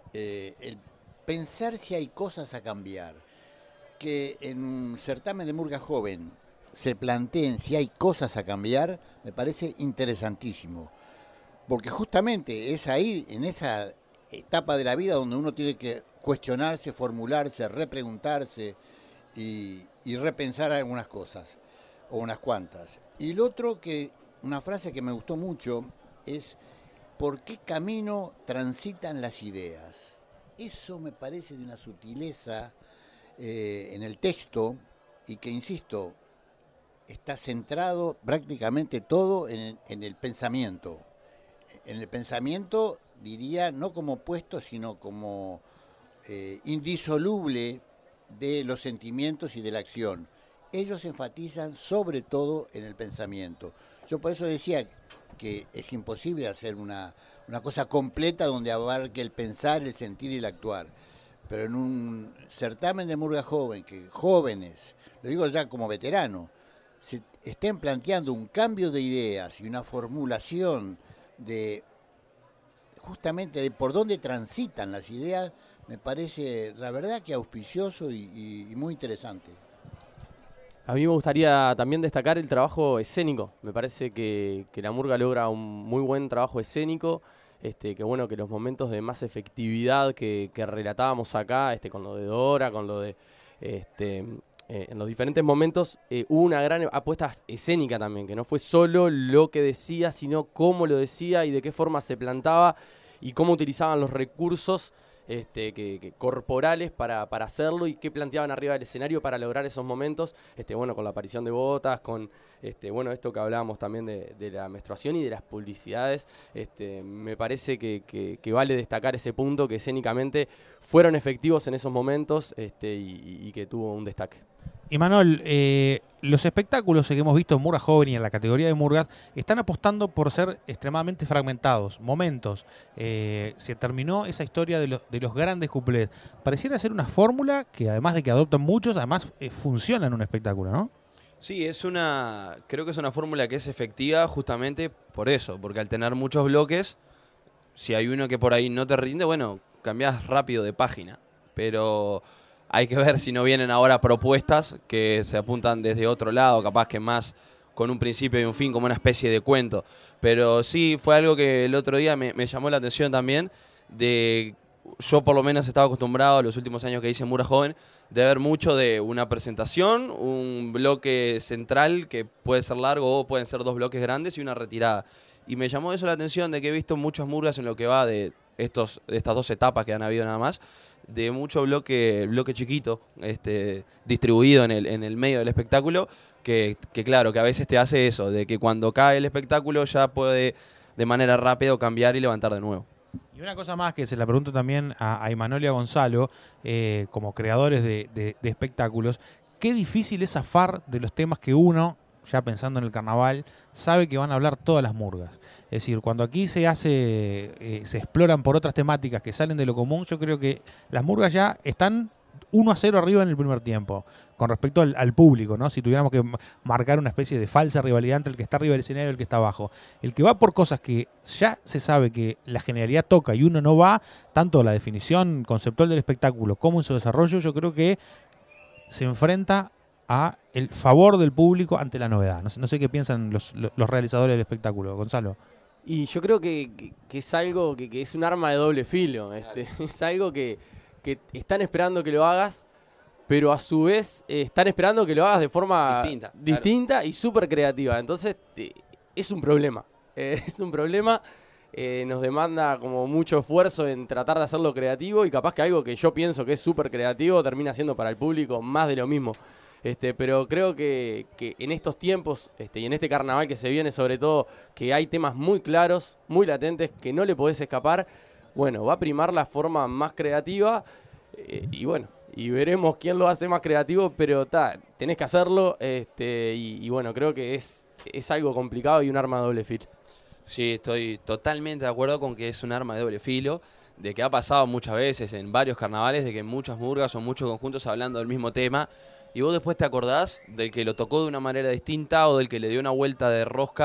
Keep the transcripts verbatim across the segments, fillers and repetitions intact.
eh, el pensar si hay cosas a cambiar, que en un certamen de murga joven se planteen si hay cosas a cambiar, me parece interesantísimo, porque justamente es ahí, en esa etapa de la vida donde uno tiene que cuestionarse, formularse, repreguntarse y, y repensar algunas cosas, o unas cuantas. Y lo otro, que una frase que me gustó mucho es: ¿por qué camino transitan las ideas? Eso me parece de una sutileza eh, en el texto, y que, insisto, está centrado prácticamente todo en, en el pensamiento. En el pensamiento, diría, no como opuesto, sino como eh, indisoluble de los sentimientos y de la acción. Ellos enfatizan sobre todo en el pensamiento. Yo por eso decía que es imposible hacer una, una cosa completa donde abarque el pensar, el sentir y el actuar. Pero en un certamen de murga joven, que jóvenes, lo digo ya como veterano, se estén planteando un cambio de ideas y una formulación de justamente de por dónde transitan las ideas, me parece, la verdad, que auspicioso y, y, y muy interesante. A mí me gustaría también destacar el trabajo escénico. Me parece que, que la murga logra un muy buen trabajo escénico. Este, que bueno, que los momentos de más efectividad que, que relatábamos acá, este, con lo de Dora, con lo de este, eh, en los diferentes momentos, eh, hubo una gran apuesta escénica también, que no fue solo lo que decía, sino cómo lo decía y de qué forma se plantaba y cómo utilizaban los recursos Este, que, que corporales para, para hacerlo, y qué planteaban arriba del escenario para lograr esos momentos, este, bueno, con la aparición de botas, con este, bueno, esto que hablábamos también de, de la menstruación y de las publicidades. Este, me parece que, que, que vale destacar ese punto, que escénicamente fueron efectivos en esos momentos, este, y, y que tuvo un destaque. Imanol, eh, los espectáculos que hemos visto en Murga Joven y en la categoría de Murgas están apostando por ser extremadamente fragmentados, momentos. Eh, se terminó esa historia de, lo, de los grandes cuplés. Pareciera ser una fórmula que, además de que adoptan muchos, además eh, funciona en un espectáculo, ¿no? Sí, es una, creo que es una fórmula que es efectiva justamente por eso, porque al tener muchos bloques, si hay uno que por ahí no te rinde, bueno, cambiás rápido de página, pero hay que ver si no vienen ahora propuestas que se apuntan desde otro lado, capaz que más con un principio y un fin, como una especie de cuento. Pero sí, fue algo que el otro día me, me llamó la atención también, de yo por lo menos estaba acostumbrado los últimos años que hice en Murga Joven, de ver mucho de una presentación, un bloque central que puede ser largo o pueden ser dos bloques grandes y una retirada. Y me llamó eso la atención, de que he visto muchas murgas en lo que va de, estos, de estas dos etapas que han habido nada más, de mucho bloque, bloque chiquito, este, distribuido en el, en el medio del espectáculo, que, que claro, que a veces te hace eso, de que cuando cae el espectáculo ya puede de manera rápida cambiar y levantar de nuevo. Y una cosa más que se la pregunto también a, a Imanol y a Gonzalo, eh, como creadores de, de, de espectáculos, qué difícil es zafar de los temas que uno, ya pensando en el carnaval, sabe que van a hablar todas las murgas. Es decir, cuando aquí se hace, eh, se exploran por otras temáticas que salen de lo común, yo creo que las murgas ya están uno a cero arriba en el primer tiempo, con respecto al, al público, ¿no? Si tuviéramos que marcar una especie de falsa rivalidad entre el que está arriba del escenario y el que está abajo. El que va por cosas que ya se sabe que la generalidad toca y uno no va, tanto la definición conceptual del espectáculo como en su desarrollo, yo creo que se enfrenta a el favor del público ante la novedad. No sé, no sé qué piensan los, los realizadores del espectáculo. Gonzalo. Y yo creo que, que, que es algo que, que es un arma de doble filo. Este, es algo que, que están esperando que lo hagas, pero a su vez eh, están esperando que lo hagas de forma distinta, distinta claro. Y súper creativa. Entonces eh, es un problema. Eh, es un problema. Eh, nos demanda como mucho esfuerzo en tratar de hacerlo creativo, y capaz que algo que yo pienso que es súper creativo termina siendo para el público más de lo mismo. Este, pero creo que, que en estos tiempos este, y en este carnaval que se viene, sobre todo, que hay temas muy claros, muy latentes, que no le podés escapar, bueno, va a primar la forma más creativa, eh, y bueno, y veremos quién lo hace más creativo, pero ta, tenés que hacerlo, este, y, y bueno, creo que es, es algo complicado y un arma de doble filo. Sí, estoy totalmente de acuerdo con que es un arma de doble filo, de que ha pasado muchas veces en varios carnavales, de que muchas murgas o muchos conjuntos hablando del mismo tema, y vos después te acordás del que lo tocó de una manera distinta o del que le dio una vuelta de rosca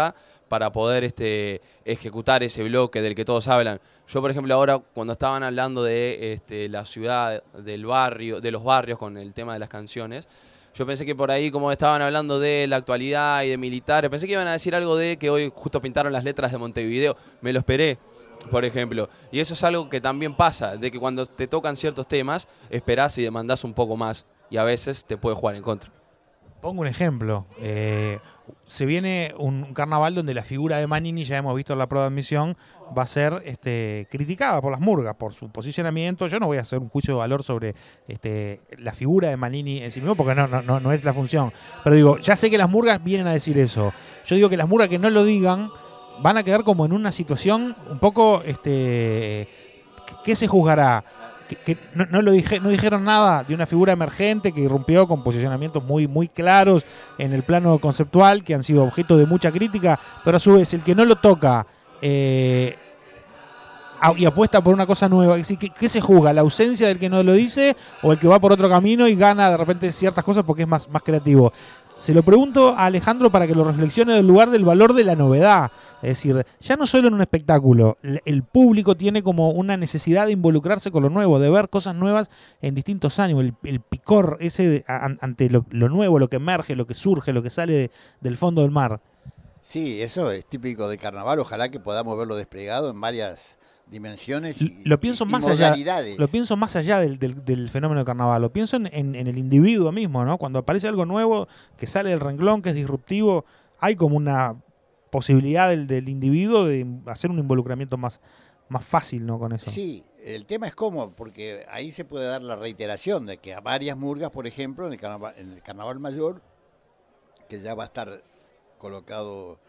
para poder este, ejecutar ese bloque del que todos hablan. Yo, por ejemplo, ahora cuando estaban hablando de este, la ciudad, del barrio, de los barrios con el tema de las canciones, yo pensé que por ahí, como estaban hablando de la actualidad y de militares, pensé que iban a decir algo de que hoy justo pintaron las letras de Montevideo. Me lo esperé, por ejemplo. Y eso es algo que también pasa, de que cuando te tocan ciertos temas, esperás y demandás un poco más. Y a veces te puede jugar en contra. Pongo un ejemplo. Eh, se viene un carnaval donde la figura de Manini, ya hemos visto en la prueba de admisión, va a ser este, criticada por las murgas, por su posicionamiento. Yo no voy a hacer un juicio de valor sobre este, la figura de Manini en sí mismo, porque no, no, no es la función. Pero digo, ya sé que las murgas vienen a decir eso. Yo digo que las murgas que no lo digan van a quedar como en una situación un poco... Este, ¿qué se juzgará? Que, que no, no, lo dije, no dijeron nada de una figura emergente que irrumpió con posicionamientos muy, muy claros en el plano conceptual, que han sido objeto de mucha crítica, pero a su vez el que no lo toca eh, y apuesta por una cosa nueva, ¿qué, ¿qué se juzga? ¿La ausencia del que no lo dice o el que va por otro camino y gana de repente ciertas cosas porque es más, más creativo? Se lo pregunto a Alejandro para que lo reflexione del lugar del valor de la novedad. Es decir, ya no solo en un espectáculo, el público tiene como una necesidad de involucrarse con lo nuevo, de ver cosas nuevas en distintos años. El, el picor ese de, ante lo, lo nuevo, lo que emerge, lo que surge, lo que sale de, del fondo del mar. Sí, eso es típico de carnaval. Ojalá que podamos verlo desplegado en varias dimensiones y, lo pienso y, más y modalidades. allá, lo pienso más allá del, del, del fenómeno de carnaval, lo pienso en, en, en el individuo mismo, ¿no? Cuando aparece algo nuevo que sale del renglón, que es disruptivo, hay como una posibilidad del, del individuo de hacer un involucramiento más, más fácil, ¿no? Con eso. Sí, el tema es cómo, porque ahí se puede dar la reiteración de que a varias murgas, por ejemplo, en el carnaval, en el carnaval mayor, que ya va a estar colocado